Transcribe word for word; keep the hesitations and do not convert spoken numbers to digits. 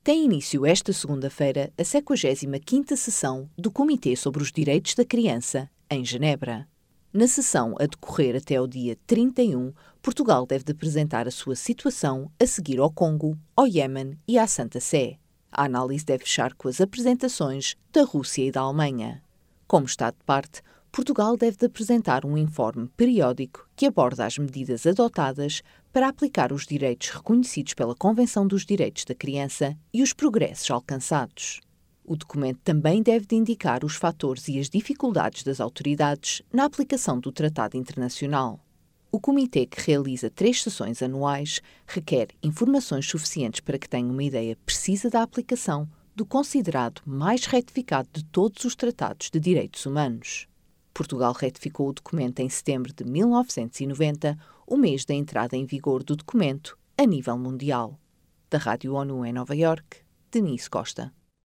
Tem início esta segunda-feira a sessenta e quinta sessão do Comitê sobre os Direitos da Criança, em Genebra. Na sessão a decorrer até ao dia trinta e um, Portugal deve apresentar a sua situação a seguir ao Congo, ao Iémen e à Santa Sé. A análise deve fechar com as apresentações da Rússia e da Alemanha. Como Estado de parte, Portugal deve apresentar um informe periódico que aborda as medidas adotadas para aplicar os direitos reconhecidos pela Convenção dos Direitos da Criança e os progressos alcançados. O documento também deve de indicar os fatores e as dificuldades das autoridades na aplicação do Tratado Internacional. O Comitê, que realiza três sessões anuais, requer informações suficientes para que tenha uma ideia precisa da aplicação do considerado mais retificado de todos os tratados de direitos humanos. Portugal retificou o documento em setembro de mil novecentos e noventa, o mês da entrada em vigor do documento a nível mundial. Da Rádio ONU em Nova Iorque, Denise Costa.